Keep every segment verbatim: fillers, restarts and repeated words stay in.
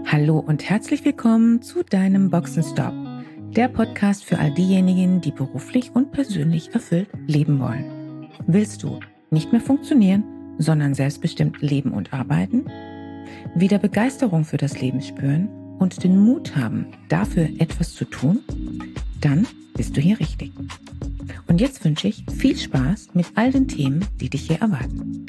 Hallo und herzlich willkommen zu deinem Boxenstopp, der Podcast für all diejenigen, die beruflich und persönlich erfüllt leben wollen. Willst du nicht mehr funktionieren, sondern selbstbestimmt leben und arbeiten? Wieder Begeisterung für das Leben spüren und den Mut haben, dafür etwas zu tun? Dann bist du hier richtig. Und jetzt wünsche ich viel Spaß mit all den Themen, die dich hier erwarten.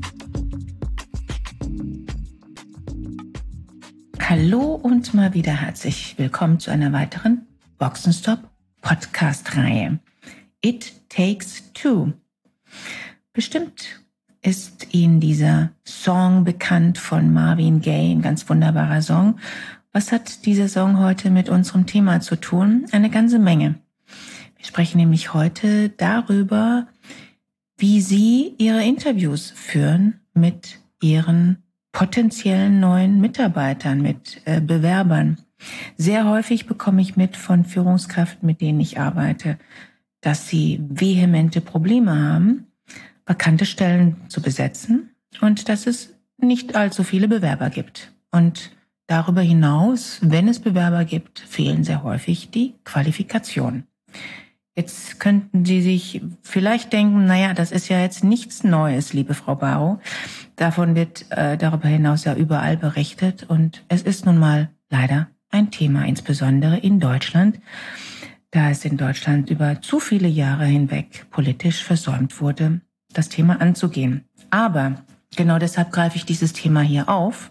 Hallo und mal wieder herzlich willkommen zu einer weiteren Boxenstopp Podcast-Reihe. It Takes Two. Bestimmt ist Ihnen dieser Song bekannt von Marvin Gaye, ein ganz wunderbarer Song. Was hat dieser Song heute mit unserem Thema zu tun? Eine ganze Menge. Wir sprechen nämlich heute darüber, wie Sie Ihre Interviews führen mit Ihren potenziellen neuen Mitarbeitern, mit äh, Bewerbern. Sehr häufig bekomme ich mit von Führungskräften, mit denen ich arbeite, dass sie vehemente Probleme haben, vakante Stellen zu besetzen und dass es nicht allzu viele Bewerber gibt. Und darüber hinaus, wenn es Bewerber gibt, fehlen sehr häufig die Qualifikationen. Jetzt könnten Sie sich vielleicht denken, naja, das ist ja jetzt nichts Neues, liebe Frau Barrow. Davon wird äh, darüber hinaus ja überall berichtet und es ist nun mal leider ein Thema, insbesondere in Deutschland, da es in Deutschland über zu viele Jahre hinweg politisch versäumt wurde, das Thema anzugehen. Aber genau deshalb greife ich dieses Thema hier auf.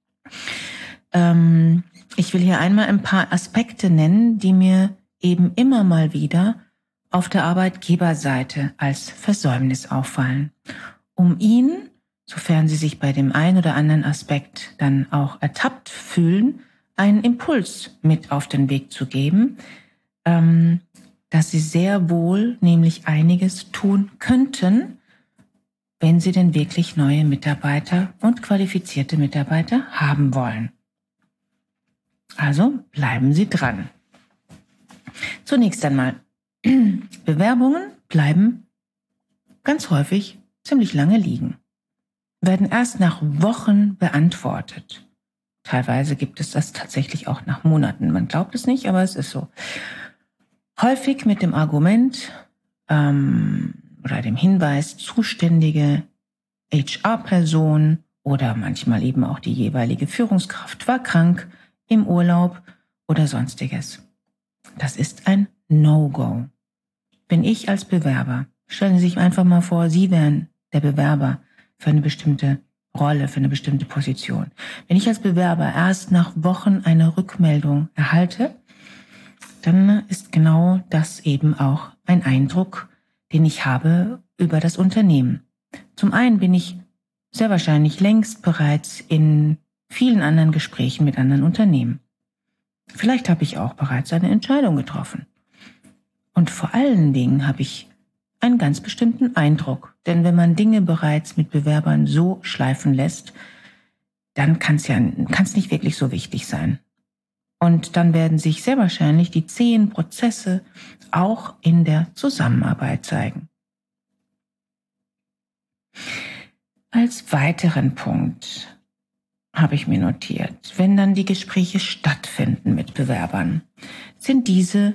Ähm, ich will hier einmal ein paar Aspekte nennen, die mir eben immer mal wieder auf der Arbeitgeberseite als Versäumnis auffallen, um Ihnen, sofern Sie sich bei dem einen oder anderen Aspekt dann auch ertappt fühlen, einen Impuls mit auf den Weg zu geben, ähm, dass Sie sehr wohl nämlich einiges tun könnten, wenn Sie denn wirklich neue Mitarbeiter und qualifizierte Mitarbeiter haben wollen. Also bleiben Sie dran. Zunächst einmal, Bewerbungen bleiben ganz häufig ziemlich lange liegen, werden erst nach Wochen beantwortet. Teilweise gibt es das tatsächlich auch nach Monaten. Man glaubt es nicht, aber es ist so. Häufig mit dem Argument ähm, oder dem Hinweis, zuständige H R-Person oder manchmal eben auch die jeweilige Führungskraft war krank, im Urlaub oder sonstiges. Das ist ein No-Go. Wenn ich als Bewerber, stellen Sie sich einfach mal vor, Sie wären der Bewerber für eine bestimmte Rolle, für eine bestimmte Position. Wenn ich als Bewerber erst nach Wochen eine Rückmeldung erhalte, dann ist genau das eben auch ein Eindruck, den ich habe über das Unternehmen. Zum einen bin ich sehr wahrscheinlich längst bereits in vielen anderen Gesprächen mit anderen Unternehmen. Vielleicht habe ich auch bereits eine Entscheidung getroffen. Und vor allen Dingen habe ich einen ganz bestimmten Eindruck. Denn wenn man Dinge bereits mit Bewerbern so schleifen lässt, dann kann es ja kann's nicht wirklich so wichtig sein. Und dann werden sich sehr wahrscheinlich die zähen Prozesse auch in der Zusammenarbeit zeigen. Als weiteren Punkt habe ich mir notiert, wenn dann die Gespräche stattfinden mit Bewerbern, sind diese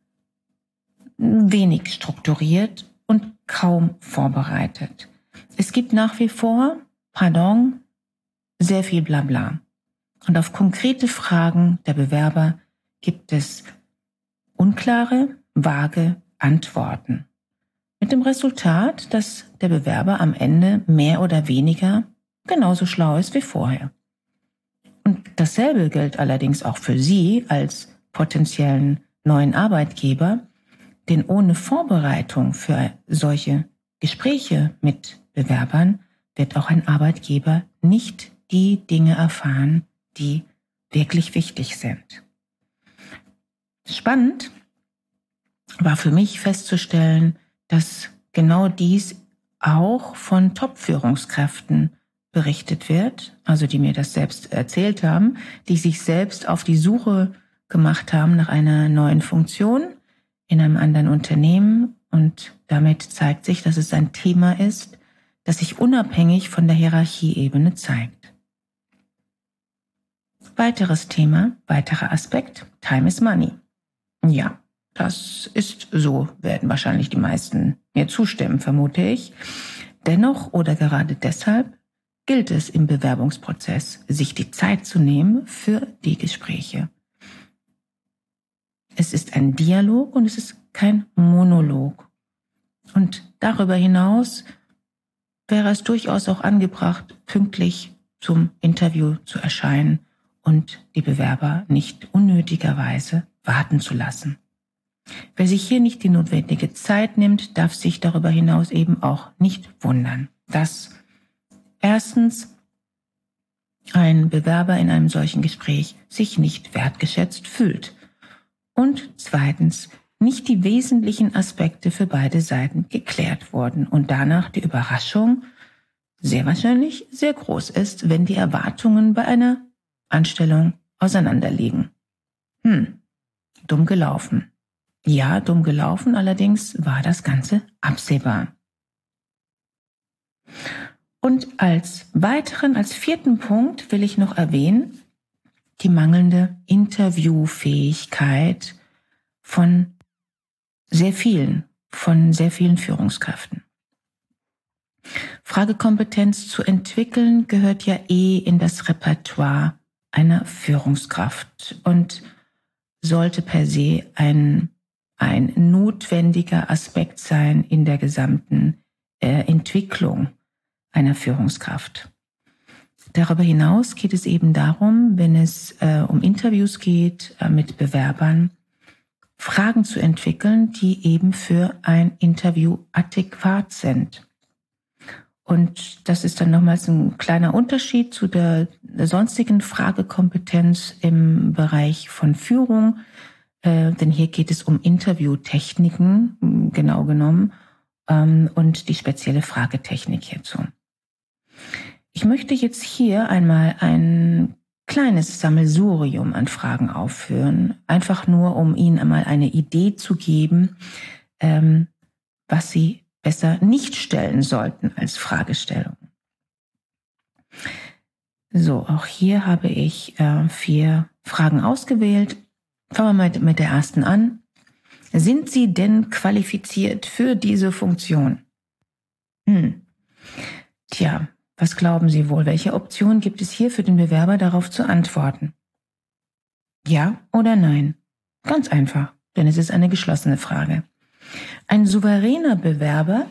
wenig strukturiert und kaum vorbereitet. Es gibt nach wie vor, pardon, sehr viel Blabla. Und auf konkrete Fragen der Bewerber gibt es unklare, vage Antworten. Mit dem Resultat, dass der Bewerber am Ende mehr oder weniger genauso schlau ist wie vorher. Und dasselbe gilt allerdings auch für Sie als potenziellen neuen Arbeitgeber, denn ohne Vorbereitung für solche Gespräche mit Bewerbern wird auch ein Arbeitgeber nicht die Dinge erfahren, die wirklich wichtig sind. Spannend war für mich festzustellen, dass genau dies auch von Top-Führungskräften berichtet wird, also die mir das selbst erzählt haben, die sich selbst auf die Suche gemacht haben nach einer neuen Funktion in einem anderen Unternehmen, und damit zeigt sich, dass es ein Thema ist, das sich unabhängig von der Hierarchieebene zeigt. Weiteres Thema, weiterer Aspekt, Time is Money. Ja, das ist so, werden wahrscheinlich die meisten mir zustimmen, vermute ich. Dennoch oder gerade deshalb gilt es im Bewerbungsprozess, sich die Zeit zu nehmen für die Gespräche. Es ist ein Dialog und es ist kein Monolog. Und darüber hinaus wäre es durchaus auch angebracht, pünktlich zum Interview zu erscheinen und die Bewerber nicht unnötigerweise warten zu lassen. Wer sich hier nicht die notwendige Zeit nimmt, darf sich darüber hinaus eben auch nicht wundern, dass erstens ein Bewerber in einem solchen Gespräch sich nicht wertgeschätzt fühlt und zweitens nicht die wesentlichen Aspekte für beide Seiten geklärt wurden und danach die Überraschung sehr wahrscheinlich sehr groß ist, wenn die Erwartungen bei einer Anstellung auseinanderliegen. Hm, dumm gelaufen. Ja, dumm gelaufen, allerdings war das Ganze absehbar. Und als weiteren, als vierten Punkt will ich noch erwähnen, die mangelnde Interviewfähigkeit von sehr vielen, von sehr vielen Führungskräften. Fragekompetenz zu entwickeln gehört ja eh in das Repertoire einer Führungskraft und sollte per se ein, ein notwendiger Aspekt sein in der gesamten äh, Entwicklung einer Führungskraft. Darüber hinaus geht es eben darum, wenn es äh, um Interviews geht äh, mit Bewerbern, Fragen zu entwickeln, die eben für ein Interview adäquat sind. Und das ist dann nochmals ein kleiner Unterschied zu der, der sonstigen Fragekompetenz im Bereich von Führung, äh, denn hier geht es um Interviewtechniken, genau genommen, ähm, und die spezielle Fragetechnik hierzu. Ich möchte jetzt hier einmal ein kleines Sammelsurium an Fragen aufführen, einfach nur, um Ihnen einmal eine Idee zu geben, ähm, was Sie besser nicht stellen sollten als Fragestellung. So, auch hier habe ich äh, vier Fragen ausgewählt. Fangen wir mal mit der ersten an. Sind Sie denn qualifiziert für diese Funktion? Hm. Tja, was glauben Sie wohl? Welche Option gibt es hier für den Bewerber, darauf zu antworten? Ja oder nein? Ganz einfach, denn es ist eine geschlossene Frage. Ein souveräner Bewerber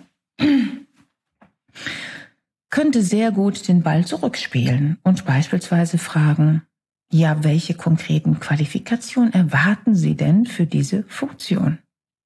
könnte sehr gut den Ball zurückspielen und beispielsweise fragen, ja, welche konkreten Qualifikationen erwarten Sie denn für diese Funktion?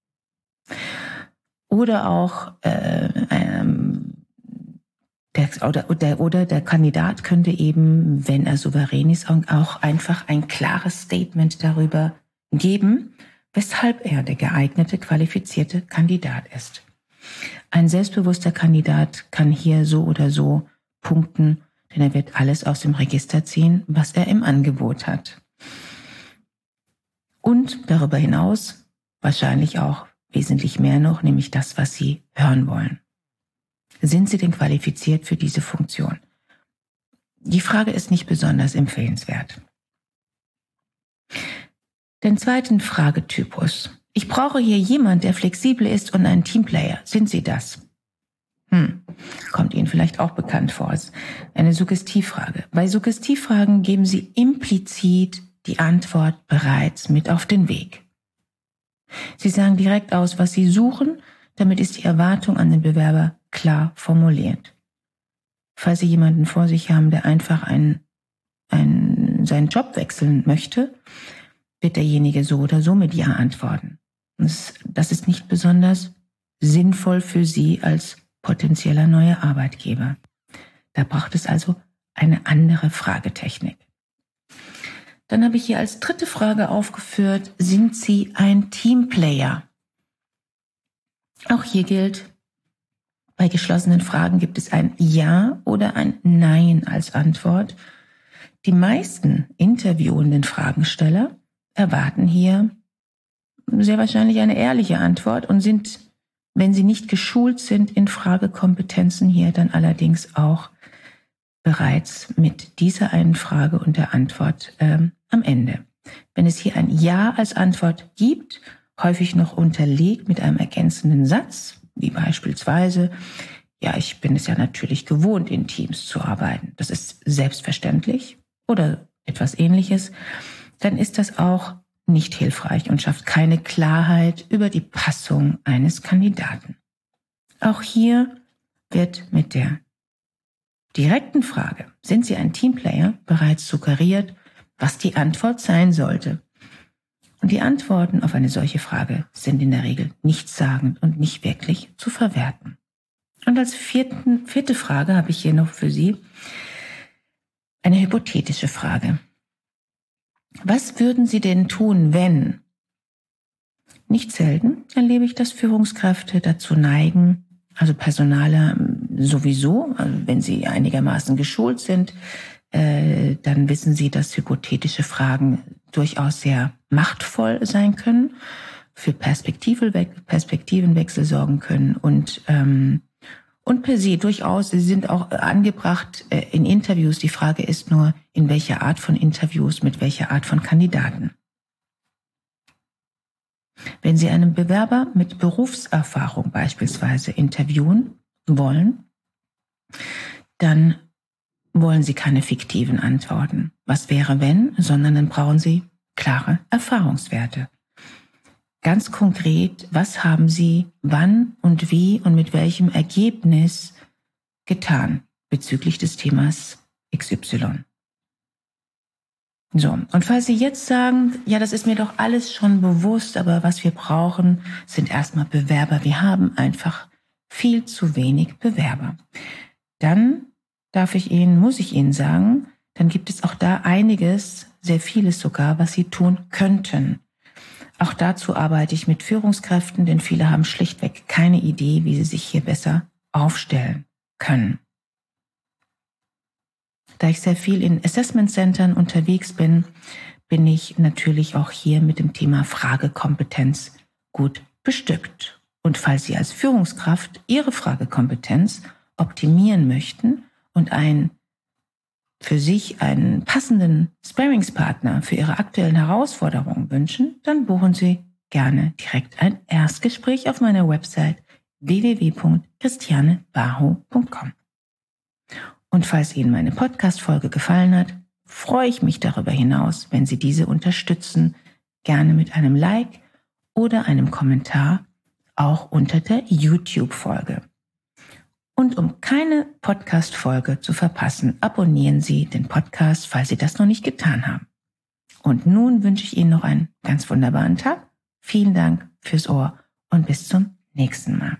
Oder auch äh, ähm, der, oder, oder, oder der Kandidat könnte eben, wenn er souverän ist, auch einfach ein klares Statement darüber geben, weshalb er der geeignete, qualifizierte Kandidat ist. Ein selbstbewusster Kandidat kann hier so oder so punkten, denn er wird alles aus dem Register ziehen, was er im Angebot hat. Und darüber hinaus wahrscheinlich auch wesentlich mehr noch, nämlich das, was Sie hören wollen. Sind Sie denn qualifiziert für diese Funktion? Die Frage ist nicht besonders empfehlenswert. Den zweiten Fragetypus. Ich brauche hier jemand, der flexibel ist und ein Teamplayer. Sind Sie das? Hm, kommt Ihnen vielleicht auch bekannt vor. Es ist eine Suggestivfrage. Bei Suggestivfragen geben Sie implizit die Antwort bereits mit auf den Weg. Sie sagen direkt aus, was Sie suchen, damit ist die Erwartung an den Bewerber klar formuliert. Falls Sie jemanden vor sich haben, der einfach einen, einen, seinen Job wechseln möchte, wird derjenige so oder so mit Ja antworten. Das, das ist nicht besonders sinnvoll für Sie als potenzieller neuer Arbeitgeber. Da braucht es also eine andere Fragetechnik. Dann habe ich hier als dritte Frage aufgeführt, sind Sie ein Teamplayer? Auch hier gilt, bei geschlossenen Fragen gibt es ein Ja oder ein Nein als Antwort. Die meisten interviewenden Fragensteller erwarten hier sehr wahrscheinlich eine ehrliche Antwort und sind, wenn sie nicht geschult sind in Fragekompetenzen, hier dann allerdings auch bereits mit dieser einen Frage und der Antwort ähm, am Ende. Wenn es hier ein Ja als Antwort gibt, häufig noch unterlegt mit einem ergänzenden Satz, wie beispielsweise, ja, ich bin es ja natürlich gewohnt, in Teams zu arbeiten. Das ist selbstverständlich oder etwas Ähnliches. Dann ist das auch nicht hilfreich und schafft keine Klarheit über die Passung eines Kandidaten. Auch hier wird mit der direkten Frage, sind Sie ein Teamplayer, bereits suggeriert, was die Antwort sein sollte. Und die Antworten auf eine solche Frage sind in der Regel nichtssagend und nicht wirklich zu verwerten. Und als vierten, vierte Frage habe ich hier noch für Sie eine hypothetische Frage. Was würden Sie denn tun, wenn? Nicht selten erlebe ich, dass Führungskräfte dazu neigen, also Personaler sowieso, also wenn sie einigermaßen geschult sind, äh, dann wissen sie, dass hypothetische Fragen durchaus sehr machtvoll sein können, für Perspektivenwechsel sorgen können und ähm, und per se durchaus, sie sind auch angebracht äh, in Interviews. Die Frage ist nur, in welcher Art von Interviews, mit welcher Art von Kandidaten. Wenn Sie einen Bewerber mit Berufserfahrung beispielsweise interviewen wollen, dann wollen Sie keine fiktiven Antworten. Was wäre wenn, sondern dann brauchen Sie klare Erfahrungswerte. Ganz konkret, was haben Sie wann und wie und mit welchem Ergebnis getan bezüglich des Themas X Y? So, und falls Sie jetzt sagen, ja, das ist mir doch alles schon bewusst, aber was wir brauchen, sind erstmal Bewerber. Wir haben einfach viel zu wenig Bewerber. Dann darf ich Ihnen, muss ich Ihnen sagen, dann gibt es auch da einiges, sehr vieles sogar, was Sie tun könnten. Auch dazu arbeite ich mit Führungskräften, denn viele haben schlichtweg keine Idee, wie sie sich hier besser aufstellen können. Da ich sehr viel in Assessment Centern unterwegs bin, bin ich natürlich auch hier mit dem Thema Fragekompetenz gut bestückt. Und falls Sie als Führungskraft Ihre Fragekompetenz optimieren möchten und einen für sich einen passenden Sparringspartner für Ihre aktuellen Herausforderungen wünschen, dann buchen Sie gerne direkt ein Erstgespräch auf meiner Website w w w punkt christiane baho punkt com. Und falls Ihnen meine Podcast-Folge gefallen hat, freue ich mich darüber hinaus, wenn Sie diese unterstützen, gerne mit einem Like oder einem Kommentar, auch unter der YouTube-Folge. Und um keine Podcast-Folge zu verpassen, abonnieren Sie den Podcast, falls Sie das noch nicht getan haben. Und nun wünsche ich Ihnen noch einen ganz wunderbaren Tag. Vielen Dank fürs Ohr und bis zum nächsten Mal.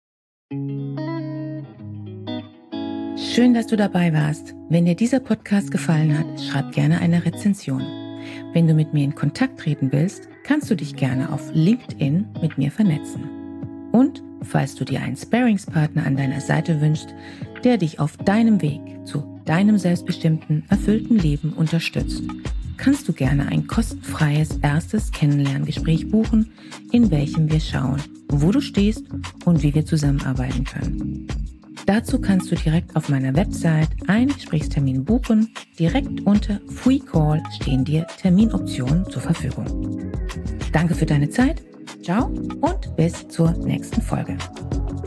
Schön, dass du dabei warst. Wenn dir dieser Podcast gefallen hat, schreib gerne eine Rezension. Wenn du mit mir in Kontakt treten willst, kannst du dich gerne auf LinkedIn mit mir vernetzen. Und falls du dir einen Sparringspartner an deiner Seite wünschst, der dich auf deinem Weg zu deinem selbstbestimmten, erfüllten Leben unterstützt, kannst du gerne ein kostenfreies erstes Kennenlerngespräch buchen, in welchem wir schauen, wo du stehst und wie wir zusammenarbeiten können. Dazu kannst du direkt auf meiner Website einen Gesprächstermin buchen. Direkt unter Free Call stehen dir Terminoptionen zur Verfügung. Danke für deine Zeit. Ciao und bis zur nächsten Folge.